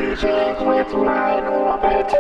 DJs with my orbit.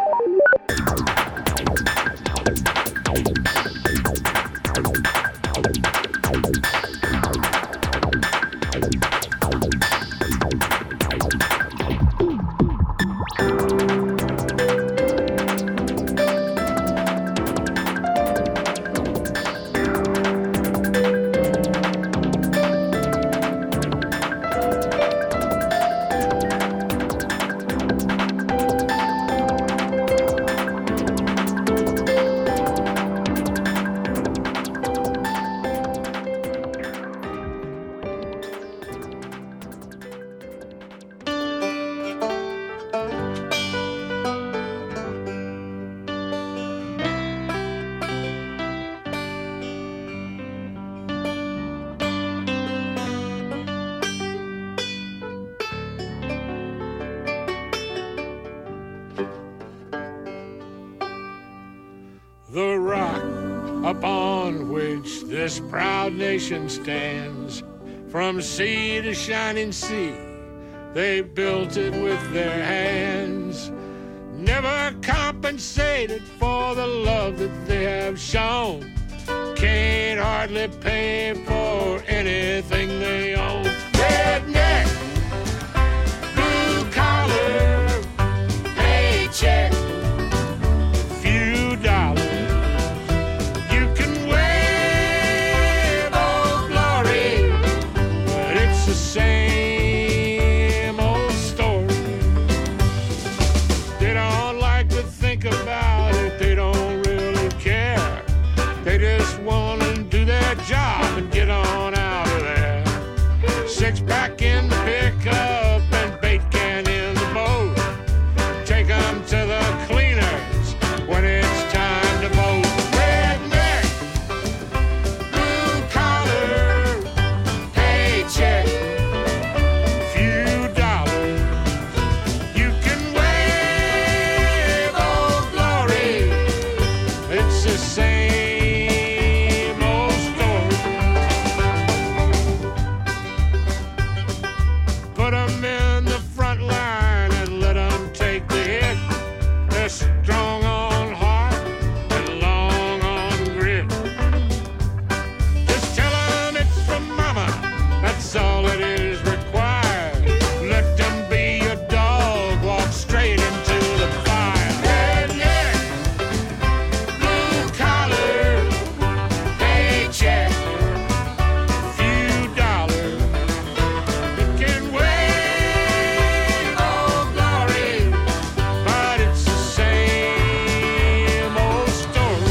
The rock upon which this proud nation stands, from sea to shining sea, they built it with their hands. Never compensated for the love that they have shown. Can't hardly pay for anything they own. Redneck, blue collar, paycheck, few dollars. You can wave old glory, but it's the same old story. They don't like to think about it, they don't really care. They just want to do their job and get on out of there. Six pack in the pickup and bait can in the boat. Take 'em to the cleaners when it's time to vote. Redneck, blue collar, paycheck, few dollars. You can wave old glory, it's the same old story. Put 'em in the front line and let 'em take the hit. They're strong on heart and long on grit. Just tell 'em it's from mama, that's all that is required. Let them be your dog, walk straight into the fire. Redneck, blue collar, paycheck, few dollars. You can wave old glory, but it's the same old story.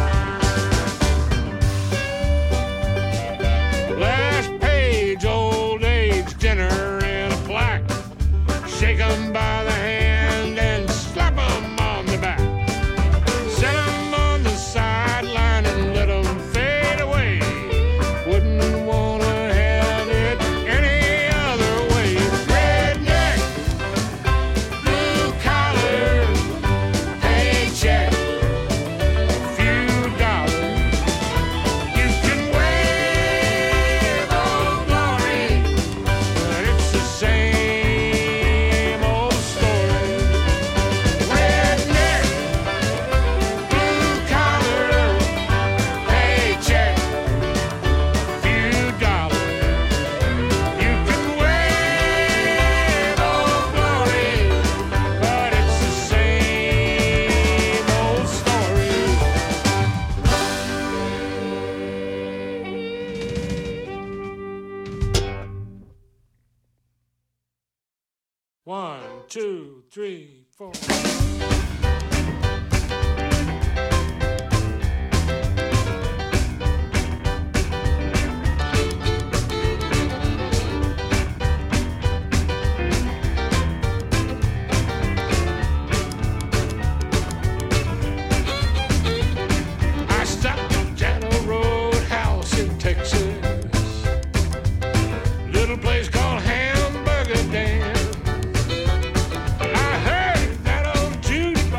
Last page, old age dinner in a plaque. Shake 'em by the hand and slap 'em on the back. Set 'em on the sideline and let 'em fade away. Wouldn't wanna have it any other way. Redneck, blue collar, paycheck, few dollars. You can wave old glory, but it's the same old story. Redneck, blue collar, paycheck, few dollars. You can wave old glory, but it's the same old story. 1, 2, 3, 4. I stopped at a roadhouse in Texas, little place called Hamburger Dan. I heard that old Judy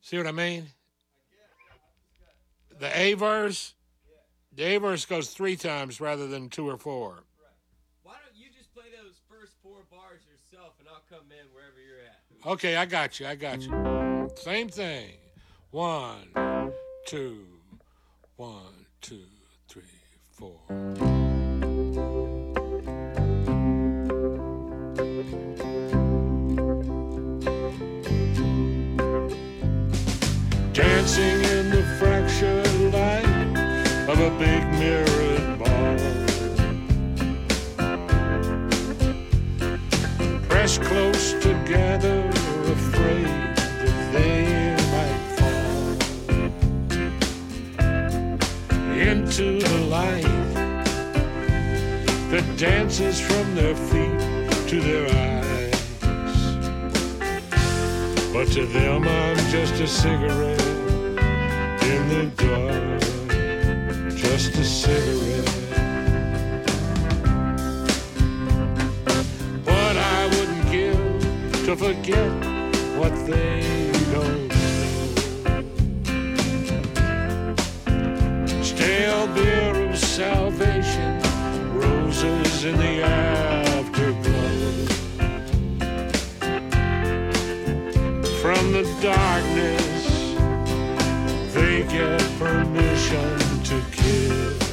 See what I mean? The A verse? The A verse goes 3 times rather than 2 or 4. Right. Why don't you just play those first 4 bars yourself and I'll come in wherever you're at? Okay, I got you. Same thing. 1, 2, 1, 2, 3, 4. Dancing in the fractured light of a big mirrored bar, pressed close together, afraid that they might fall into the light that dances from their feet to their eyes. But to them I'm just a cigarette in the dark, just a cigarette. What I wouldn't give to forget what they don't know. Stale beer of salvation, roses in the afterglow. From the darkness, they get permission to kiss.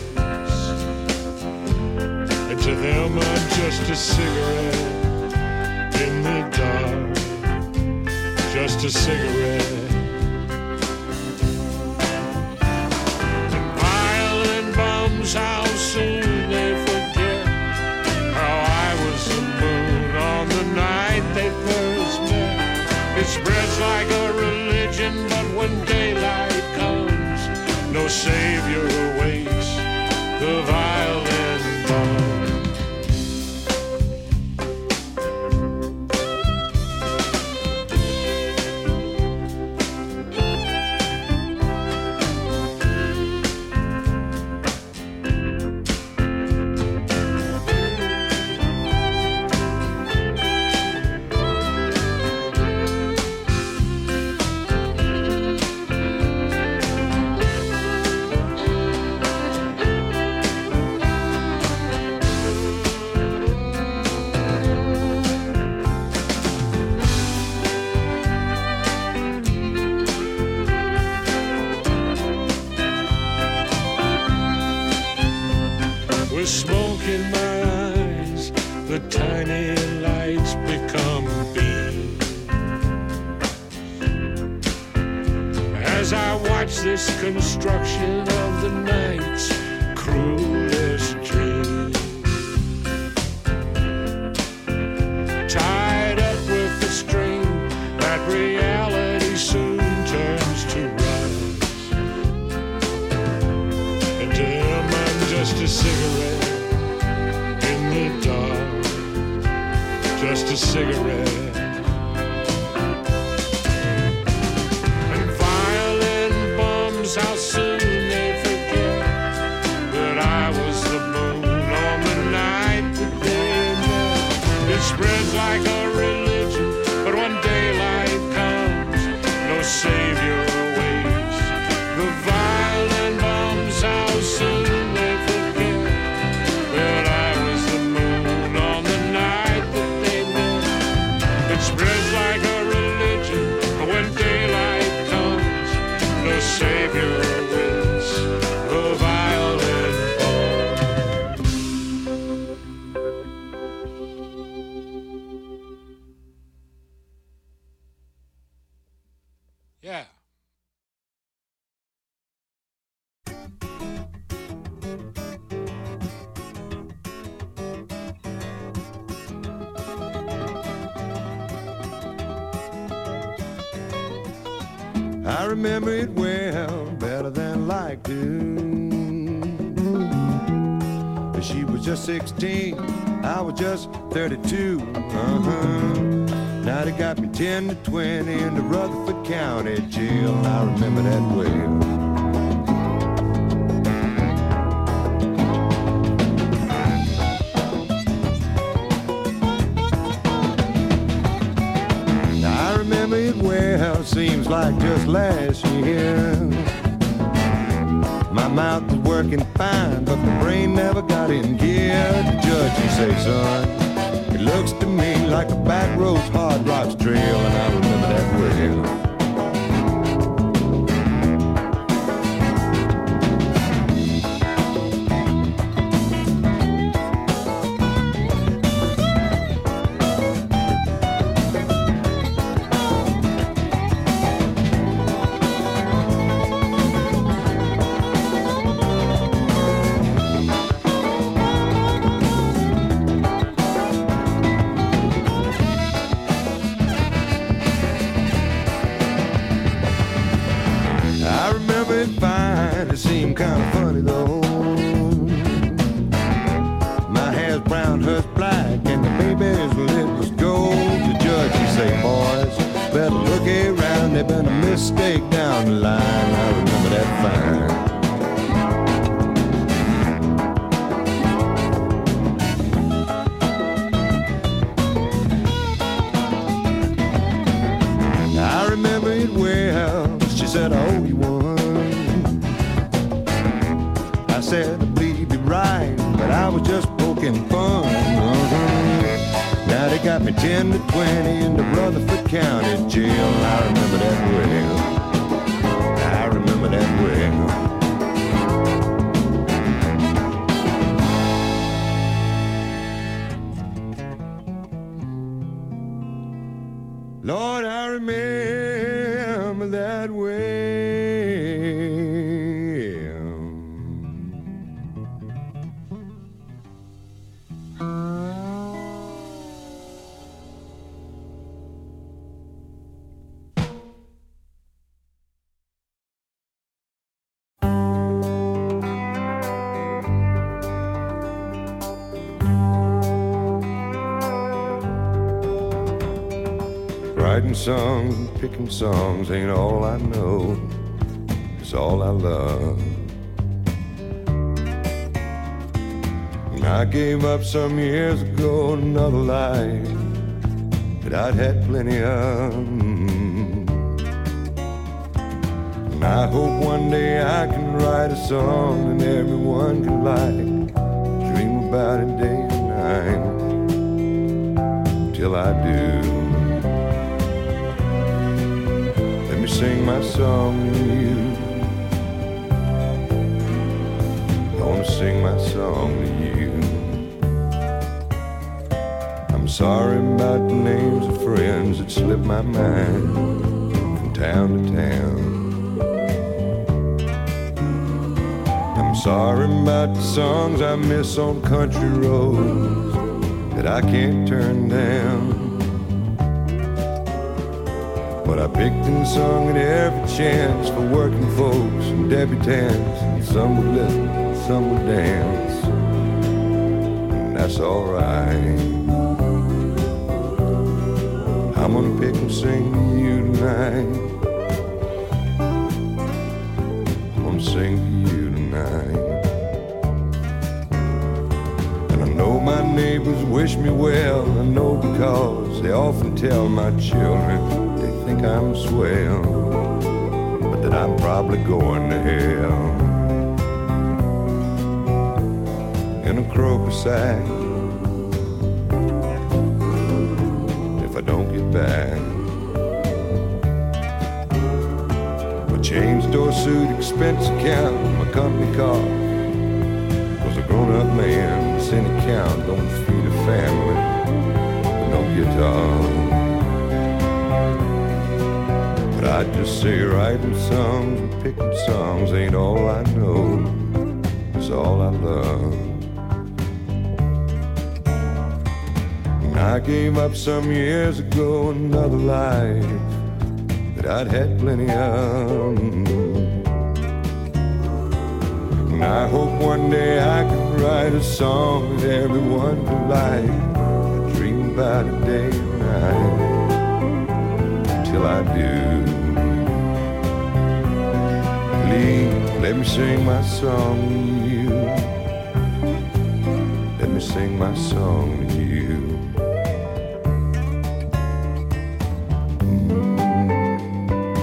And to them, I'm just a cigarette in the dark, just a cigarette. And violin bums, how soon they forget how I was the moon on the night they first met. It spreads like a religion, but when daylight comes, no savior awaits the violin bum. With smoke in my eyes, the tiny lights become beams. As I watch this construction of the night's cruelest dream, tied up with the string that reality soon turns to rust. And to them I'm just a cigarette in the dark, just a cigarette. And violin bums, how soon they forget that I was the moon on the night that they met. It spreads like a religion, but when daylight comes, no savior awaits the violin bums, how soon they forget that I was the moon on the night that they met. It spreads like a religion, but when daylight comes, no savior awaits the violin bum. Yeah. I remember it well, better than like to. She was just 16, I was just 32. Now they got me 10 to 20 in the Rutherford County Jail. I remember that well. Now I remember it well, seems like just last year. My mouth was working fine, but the brain never got in gear. The judge, he say, son, it looks to me like a back roads hard rocks trail, and I remember that well. Lord, I remember that way. Writing songs and picking songs ain't all I know, it's all I love. And I gave up some years ago another life that I'd had plenty of. And I hope one day I can write a song that everyone can like, dream about it day and night, till I do. Sing my song to you. I wanna sing my song to you. I'm sorry about the names of friends that slip my mind from town to town. I'm sorry about the songs I miss on country roads that I can't turn down. But I picked and sung at every chance for working folks and debutantes, and some would listen, some would dance, and that's alright. I'm gonna pick and sing to you tonight. I'm gonna sing to you tonight. And I know my neighbors wish me well, I know because they often tell my children think I'm swell, but that I'm probably going to hell in a croaker sack if I don't get back. My chain store suit, expense account, my company car was a grown-up man, cent account, don't feed a family with no guitar. I just say writing songs and picking songs ain't all I know, it's all I love. And I gave up some years ago another life that I'd had plenty of. And I hope one day I can write a song that everyone can like, dream about it day and night, till I do. Let me sing my song to you. Let me sing my song to you.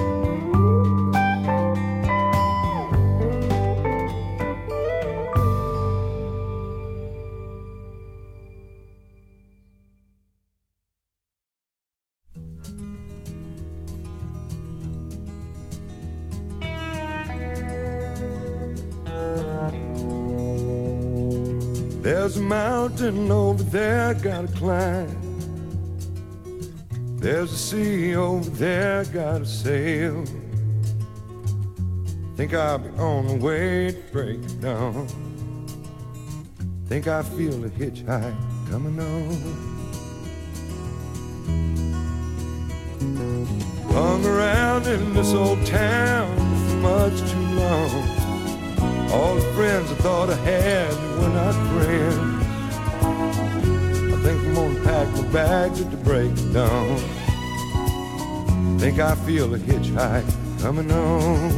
There's a mountain over there, gotta climb. There's a sea over there, gotta sail. Think I'll be on the way to break it down. Think I feel a hitchhike coming on. Hung around in this old town for much too long. All the friends I thought I had were not friends. I think I'm gonna pack my bags at the break of dawn. Think I feel a hitchhike coming on.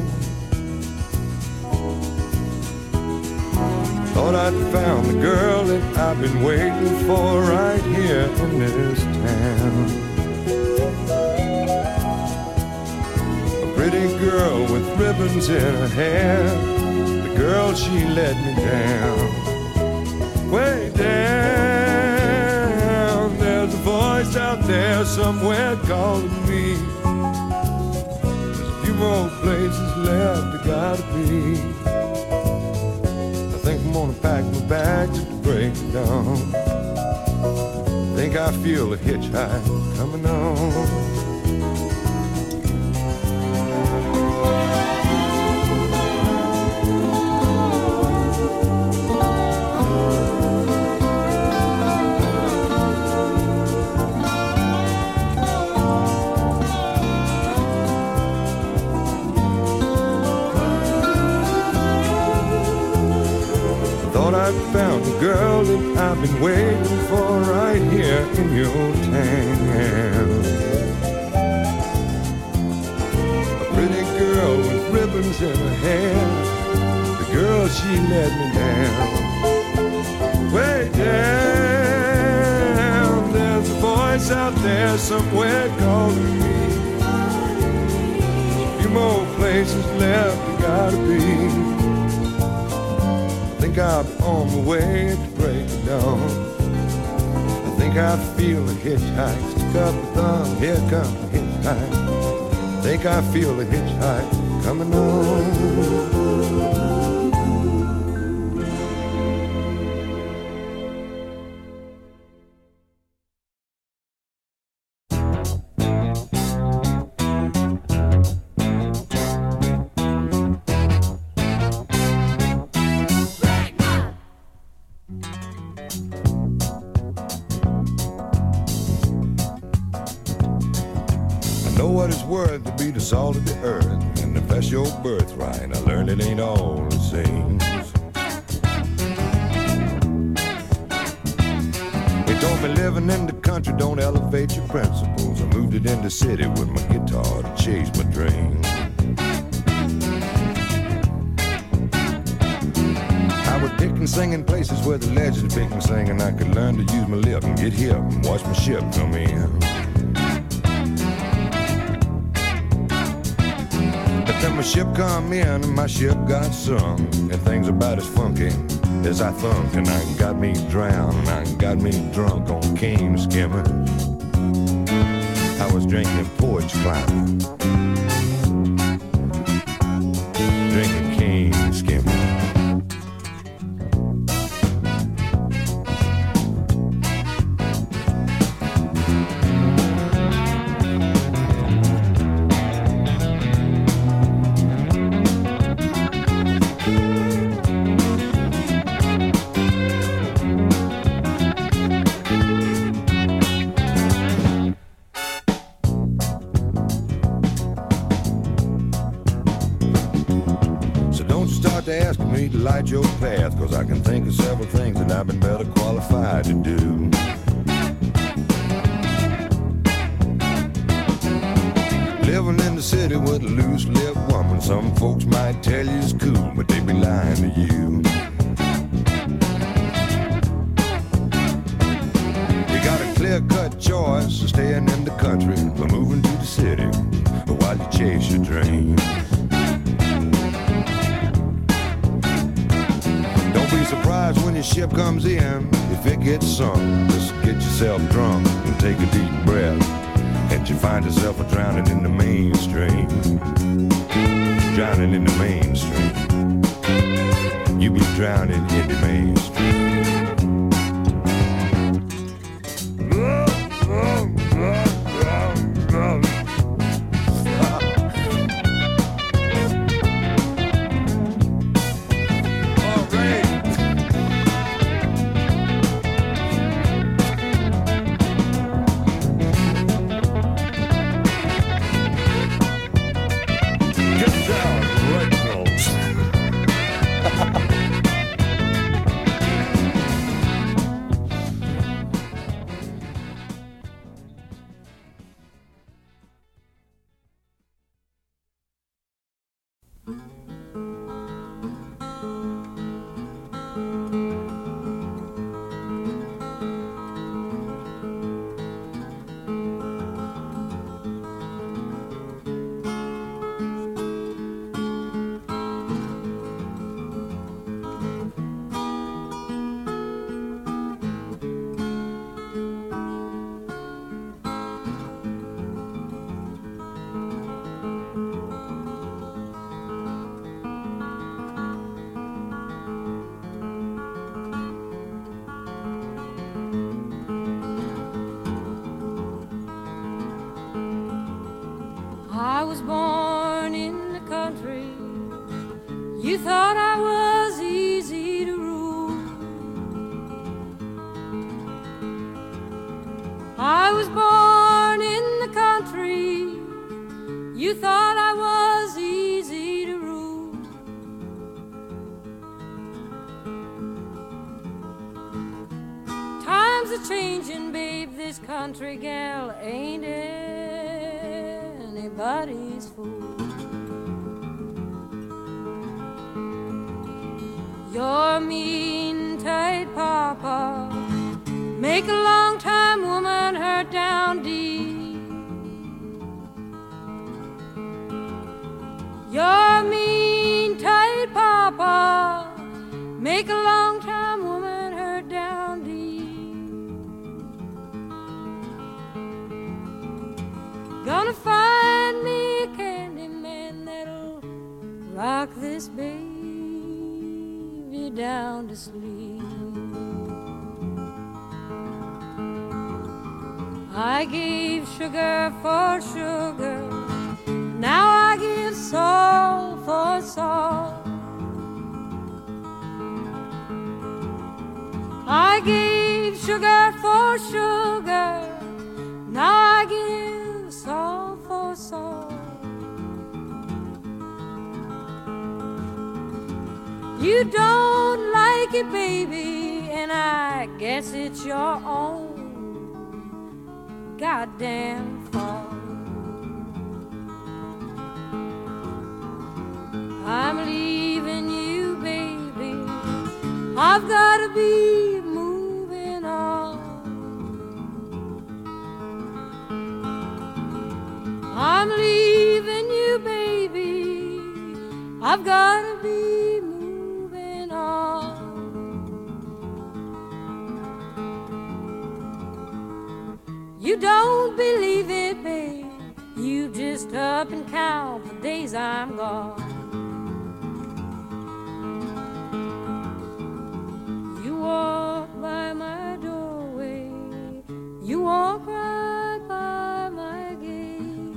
Thought I'd found the girl that I've been waiting for right here in this town. A pretty girl with ribbons in her hair. The girl, she let me down. Way down. There's a voice out there somewhere calling me. There's a few more places left I gotta be. I'm gonna pack my bags at the break of dawn. Think I feel a hitchhike coming on. I found a girl that I've been waiting for right here in your town. A pretty girl with ribbons in her hair. The girl, she let me down. Way down. There's a voice out there somewhere calling me. A few more places left I gotta be. I think I'll be on my way to break it down. I think I feel a hitchhike. Stick up a thumb, here comes a hitchhike. I think I feel a hitchhike coming on. Salt of the earth, and if that's your birthright, I learned it ain't all the same. They told me living in the country don't elevate your principles. I moved it in the city with my guitar to chase my dreams. I would pick and sing in places where the legends pick and sing, and I could learn to use my lip and get hip and watch my ship come in. Then my ship come in and my ship got sunk, and things about as funky as I thunk, and I got me drowned, I got me drunk on cane skimming. I was drinking porch climb, drinking cane skimming. Asking me to light your path, cause I can think of several things that I've been better qualified to do. Living in the city with a loose-lipped woman, some folks might tell you it's cool, but they be lying to you. You got a clear-cut choice of staying in the country or moving to the city while you chase your dreams. Surprised when your ship comes in, if it gets sunk, just get yourself drunk and take a deep breath, and you find yourself drowning in the mainstream. Drowning in the mainstream. You be drowning in the mainstream. I was born in the country. You thought I was easy to rule. I was born in the country. You thought I was easy to rule. Times are changing, babe. This country gal ain't anybody's fool. Your mean, tight papa make a long-time woman hurt down deep. Your mean, tight papa make a long-time woman hurt down deep. Gonna find me a candy man that'll rock this baby down to sleep. I gave sugar for sugar, now I give salt for salt. I gave sugar for sugar, now I give salt for salt. You don't like it, baby, and I guess it's your own goddamn fault. I'm leaving you, baby. I've gotta be moving on. I'm leaving you, baby. I've gotta be moving on. You don't believe it, babe. You just up and count the days I'm gone. You walk by my doorway, you walk right by my gate.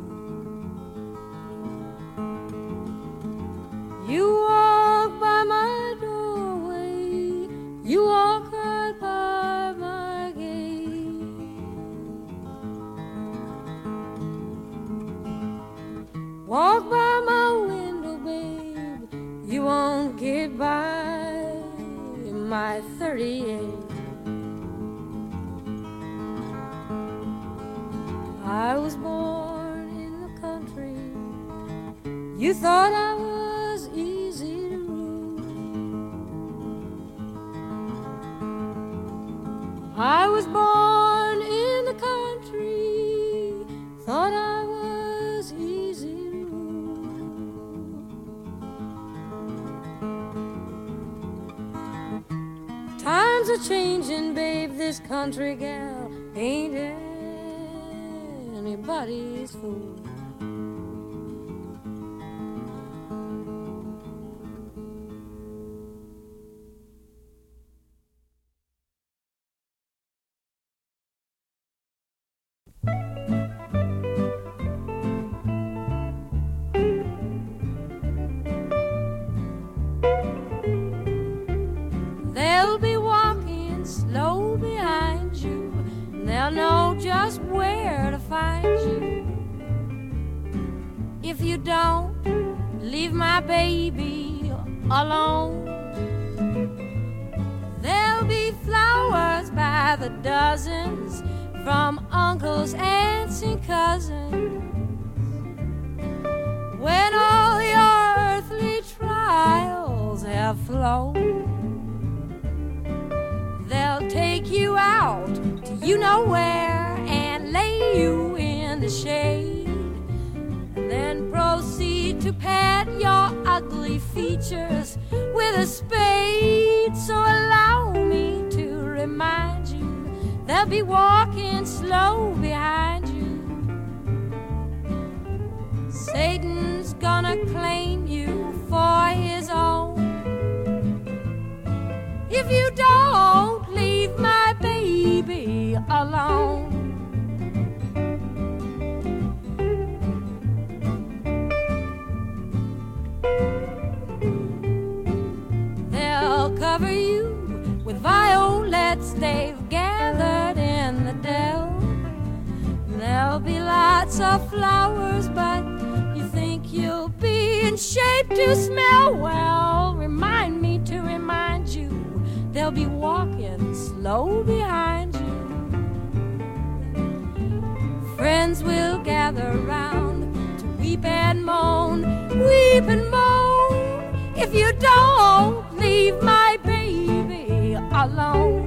You walk by my doorway, you walk right by my gate. Walk by my window, babe, you won't get by my 38. I was born in the country. You thought I was easy to rule. I was born in the country. Thought I was easy to rule. Times are changing, babe. This country gal ain't anybody's fool. They'll be walking slow behind you, and they'll know just where to find you. If you don't leave my baby alone, there'll be flowers by the dozens from uncles, aunts, and cousins. When all your afloat. They'll take you out to you know where and lay you in the shade, and then proceed to pat your ugly features with a spade. So allow me to remind you, they'll be walking slow behind you. Satan's gonna claim you for his own if you don't leave my baby alone. They'll cover you with violets they've gathered in the dell. There'll be lots of flowers, but you think you'll be in shape to smell well. Remind me to remind you, they'll be walking slow behind you. Friends will gather round to weep and moan, weep and moan, if you don't leave my baby alone.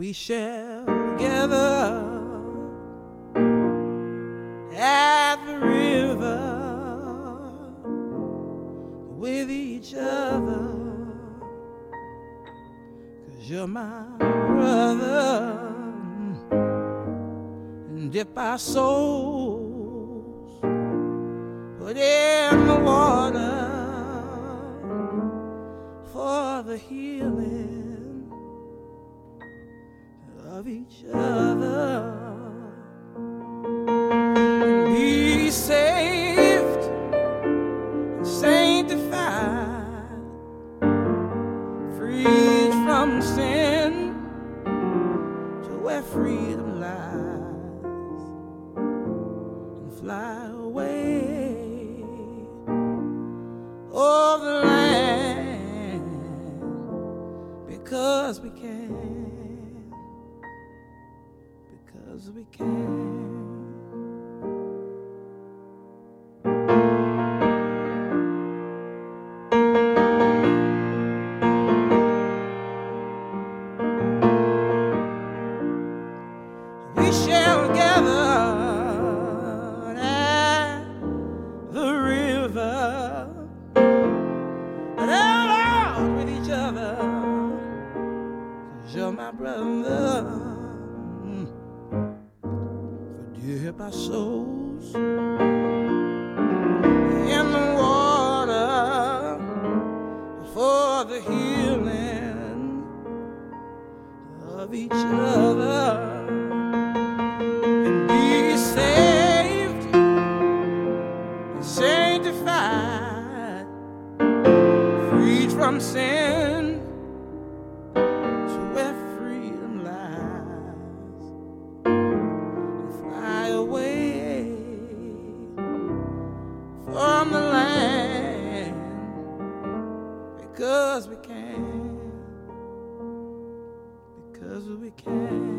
we shall gather at the river with each other, 'cause you're my brother, and dip our souls, put in the water for the healing of each other, and be saved and sanctified, freed from sin to where freedom lies, and fly away over the land, because we can, because we can. We shall gather at the river, and out with each other, 'cause you're my brother, for dip our souls in the water for the healing of each other, and be saved and sanctified, freed from sin to where freedom lies, and fly away from the land, because we can, because we can.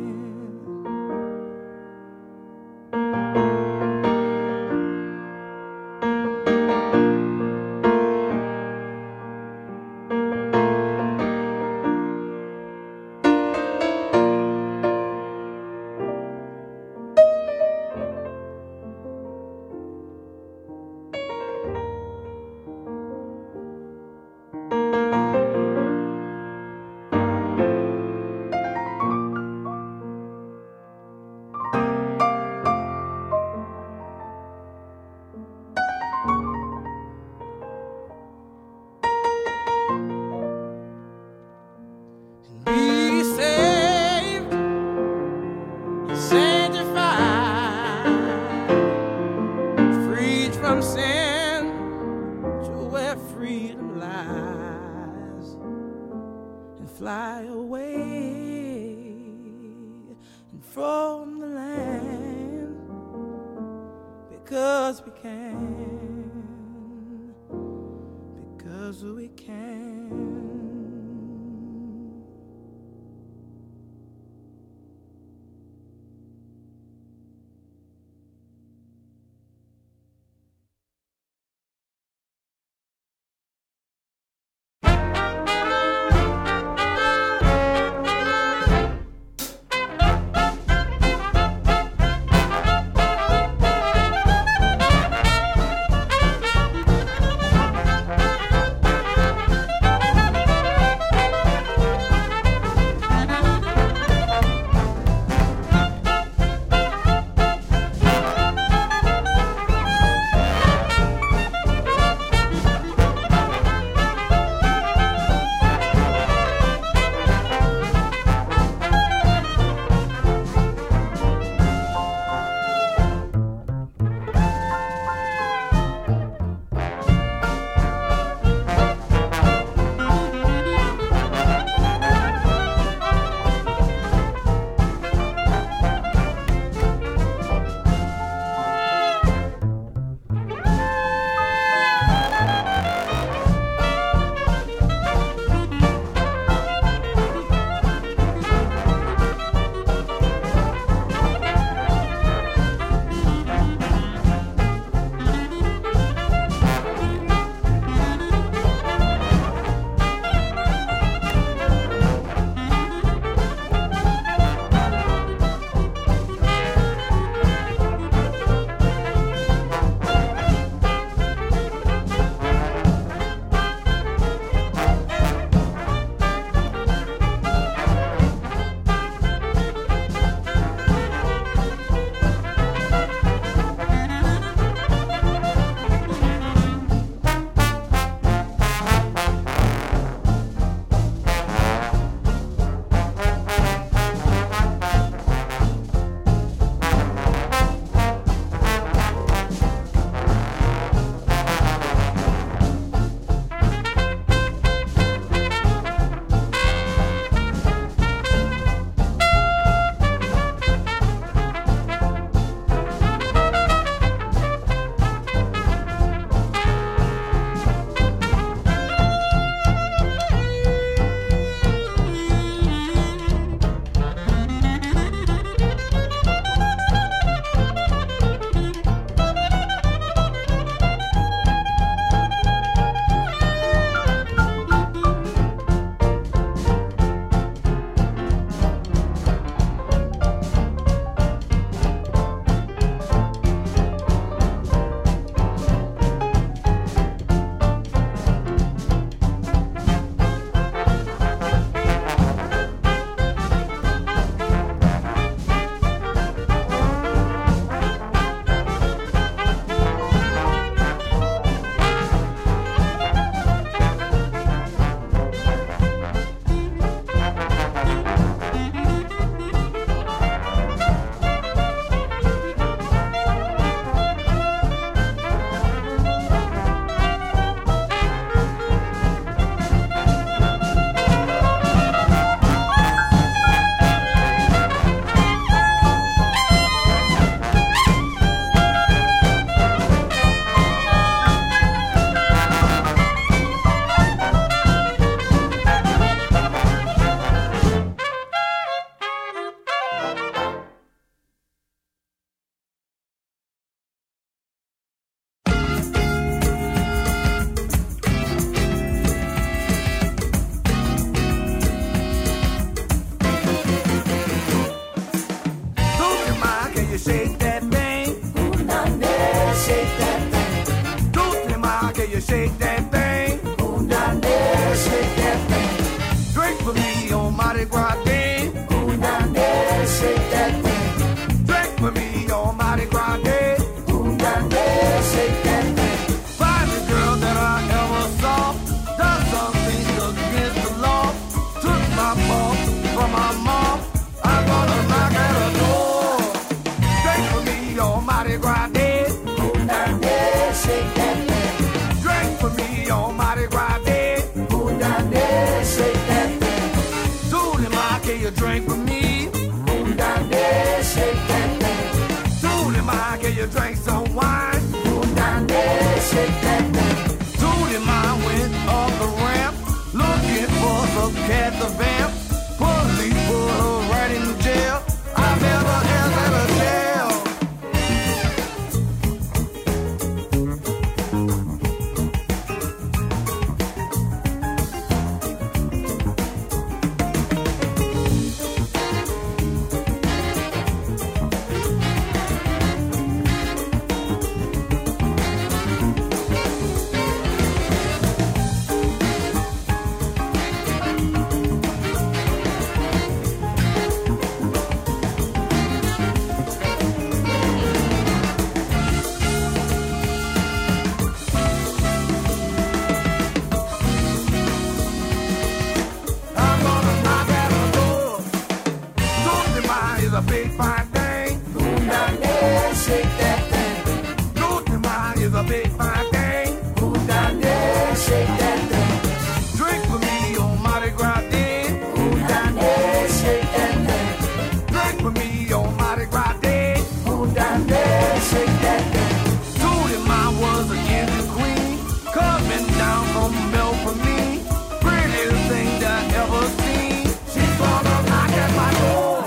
Be saved, sanctified, freed from sin to where freedom lies, and fly away and from the land, because we can, because we can. shake that thing. Tutti ma, can you shake that thing? Boom down there, shake that thing. Drink for me on Mardi Gras Day. Boom down there, shake that thing. Drink for me on Mardi Gras Day. Boom down there, shake that thing. Find the girl that I ever saw. Done something against the law. Took my ball from my mom. I'm gonna knock at her door. Drink for me on Mardi Gras Day. Boom down there, shake that thing. Drink for me on Mardi Gras Day. Boom down there, shake that thing. Tootie ma, can you drink for me? Boom down there, shake that thing. Tootie ma, can you drink some wine? Boom down there, shake that thing. Tootie ma went up the ramp, looking for some cat the vamp. Police put her right in jail. I never entered a jail. I'm gonna knock at her door. Tutti ma is a big fine thing. Boom down there, shake that thing. Tutti ma is a big fine thing. Boom down there, shake that thing. Drink for me on Mardi Gras Day. Boom down there, shake that thing. Drink for me on Mardi Gras Day. Boom down there, shake that thing. Tutti ma was a Indian queen, coming down from Mel for me. Prettiest thing that I ever seen. She's gonna knock at my door.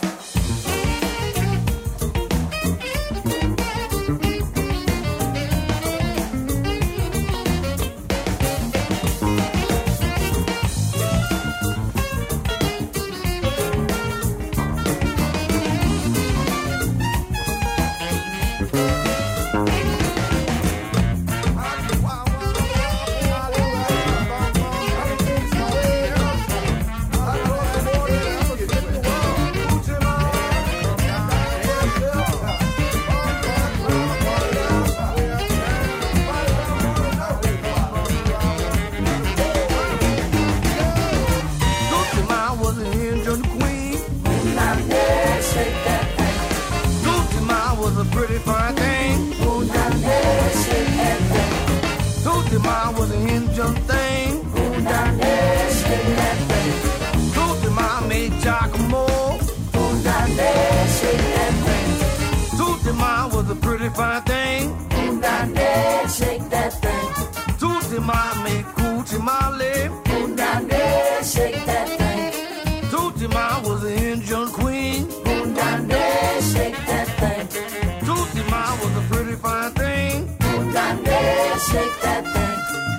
Tutti ma was an Indian queen. Boom down there, shake that thing. Tutti ma was a pretty fine thing. Boom down there, shake that thing. Tutti ma was an Indian thing. Boom down there, shake that thing. Tutti ma made Giacomo. Boom down there, shake that thing. Tutti ma was a pretty fine thing. Boom down there, shake that thing. Tutti ma made Coochie Molly. Boom down there, shake that thing. Tutti ma was an Indian queen. Boom down there, shake that thing. Tutti ma was a pretty fine thing. Boom down there, shake that thing.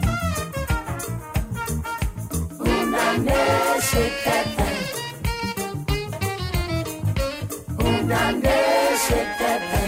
Boom down there, shake that thing. Boom down there, shake that thing.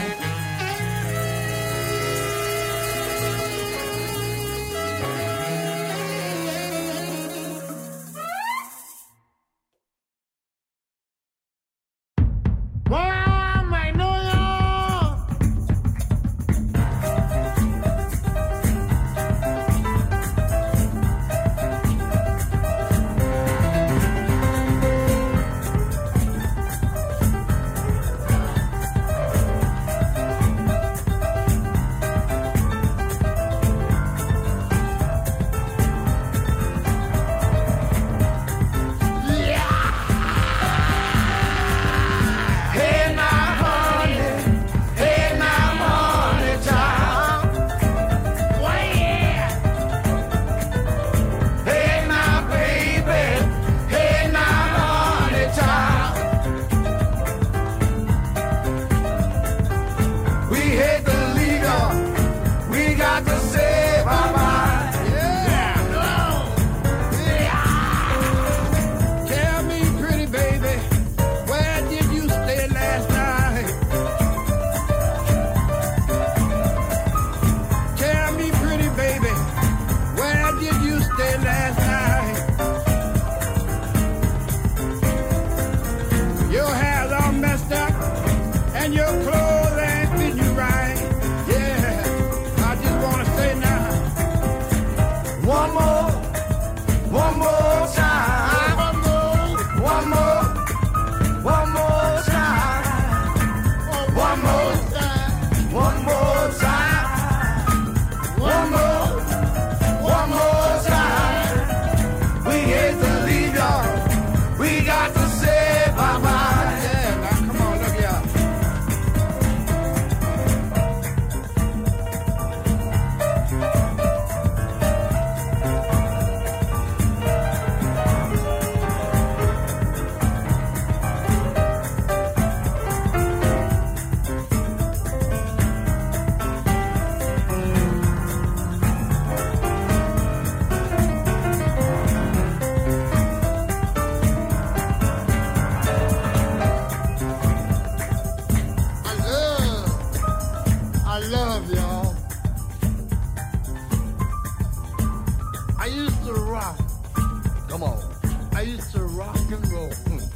rock. Come on. I used to rock and roll.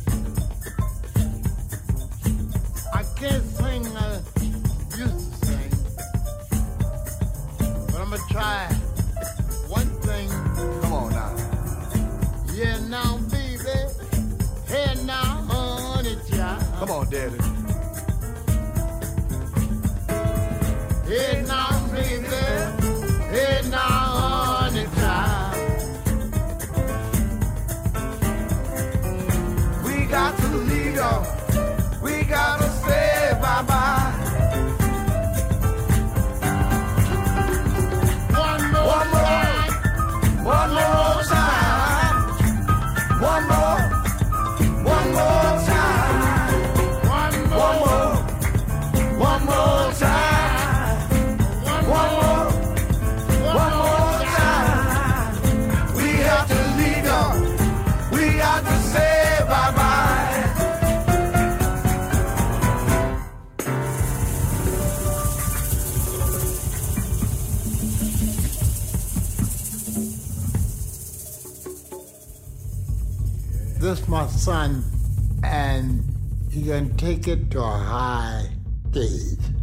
I can't sing I used to sing, but I'm gonna try one thing. Come on now. Yeah, now, baby. Hey, now, honey, child. Come on, Daddy. Hey, now, baby. Hey, now, honey, child. We got to leave y'all. We got to say bye-bye. One more time. One more time. One more time. One more time. One more time. We have to leave y'all. We got to say bye-bye. This is my son, and he can take it to a high stage.